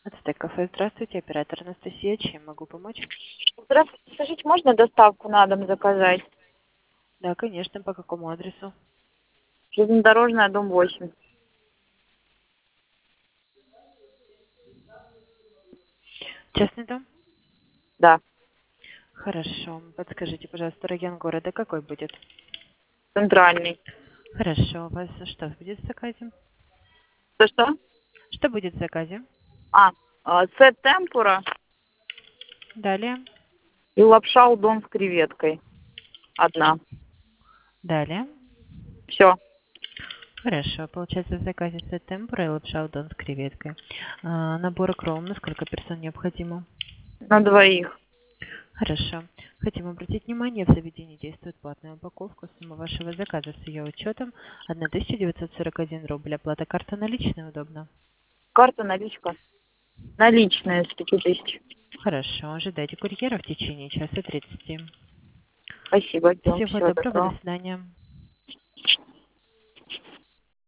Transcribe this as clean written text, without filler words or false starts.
Ацтек кафе, здравствуйте, оператор Анастасия, чем могу помочь? Здравствуйте, скажите, можно доставку на дом заказать? Да, конечно, по какому адресу? Железнодорожная, дом 8. Частный дом? Да, Хорошо, подскажите, пожалуйста, район города какой будет? центральный. Хорошо, у вас что будет в заказе? Что? Что будет в заказе? Сет темпура Далее, и лапша удон с креветкой. Одна. далее. Все, Хорошо, получается в заказе сет темпура и лапша удон с креветкой. Набор икром, на сколько персон необходимо? на двоих. Хорошо. Хотим обратить внимание, в заведении действует платная упаковка. Сумма вашего заказа с ее учетом 1941 рубль. Оплата карта наличная удобно. Карта, наличка. Наличные с 5000. Хорошо, ожидайте курьера в течение часа 30. Спасибо, ждем. Всего Всего доброго, до доброго. свидания.